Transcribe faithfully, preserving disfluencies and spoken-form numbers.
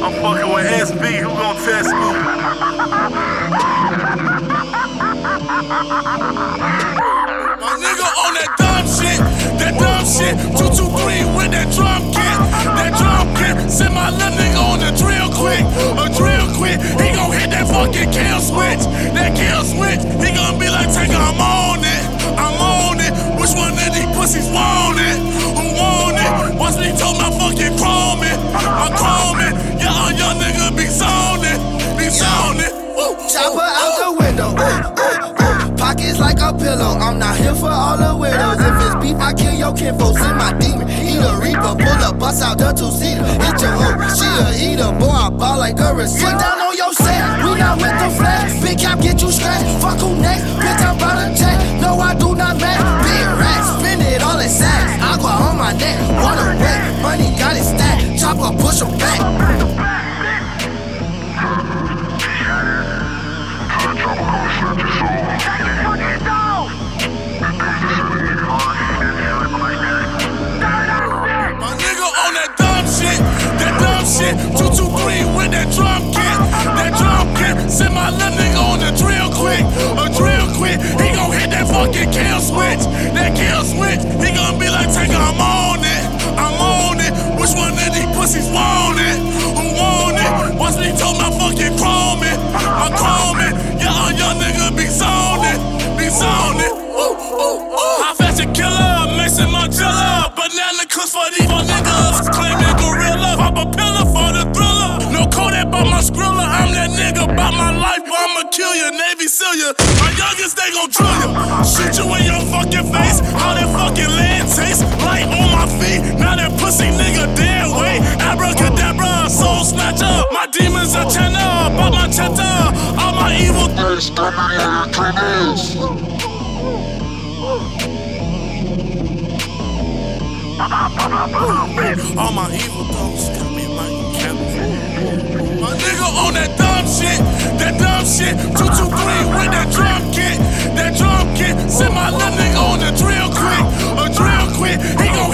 I'm fucking with S B, who gon' test me? My nigga on that dumb shit, that dumb shit. two two three with that drum kit, that drum kit. Send my little nigga on the drill quick, a drill quick. He gon' hit that fucking kill switch, that kill switch. He gon' be like, take I'm on it, I'm on it. Which one of these pussies want it? Who want it? Once he told my fucking chrome it, I'm chroming. Y'all young nigga be zoning, be zoning. Chopper out the window, ooh, ooh, ooh. Pockets like a pillow. I'm not here for all the widows. If it's beef, I kill your kinfolk. Send my demon, he the reaper. Pull up, bust out the two-seater. Hit your hoe, she a eater. Boy, I ball like the receiver. Put down on your set, we not with the flags. Big cap, get you scratched. Fuck who next? Bitch, I'm about to check. No, I do not match. Big racks, spend it all in sacks. Aqua on my neck, water wet. Money got it stacked. Chopper, push him back. two two three with that drum kit, that drum kit. Send my little nigga on the drill quick, a drill quick. He gon' hit that fucking kill switch, that kill switch. He gon' be like, take I'm on it, I'm on it. Which one of these pussies want it? Who want it? Once he told my fucking chrome it, I'm chroming. Y'all young nigga be zoning, be zoning. Ooh, ooh, ooh. I fetch a killer, mixing my chiller. Banana cooks for these fuck niggas, claiming gorilla. Pop a pillar for the thriller. No Kodak but my skrilla. I'm that nigga about my life, but I'ma kill you. Navy seal you. My youngest, they gon' drill you. Shoot you in your fucking face. How that fucking land tastes. Light on my feet. Now that pussy nigga dead weight. Abracadabra, soul snatcher. My demons are tenor, but my cheddar. All my evil things coming in your all my evil thoughts got me like a candle. My nigga on that dumb shit, that dumb shit. two two three with that drum kit, that drum kit. Send my little nigga on the drill quick, a drill quick. He gon'